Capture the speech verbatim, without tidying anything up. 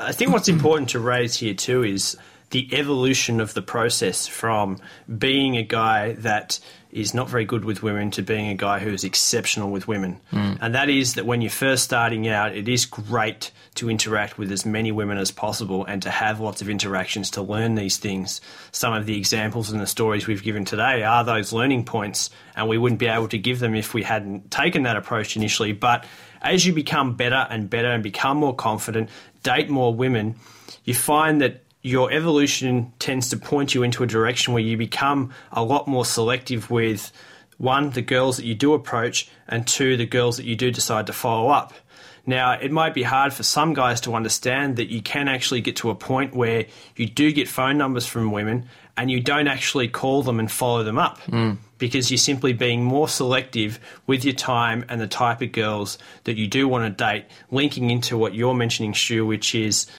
I think what's important to raise here too is the evolution of the process from being a guy that is not very good with women to being a guy who is exceptional with women. Mm. And that is that when you're first starting out, it is great to interact with as many women as possible and to have lots of interactions to learn these things. Some of the examples and the stories we've given today are those learning points, and we wouldn't be able to give them if we hadn't taken that approach initially. But as you become better and better and become more confident, date more women, you find that your evolution tends to point you into a direction where you become a lot more selective with, one, the girls that you do approach, and two, the girls that you do decide to follow up. Now, it might be hard for some guys to understand that you can actually get to a point where you do get phone numbers from women and you don't actually call them and follow them up mm. because you're simply being more selective with your time and the type of girls that you do want to date, linking into what you're mentioning, Stu, which is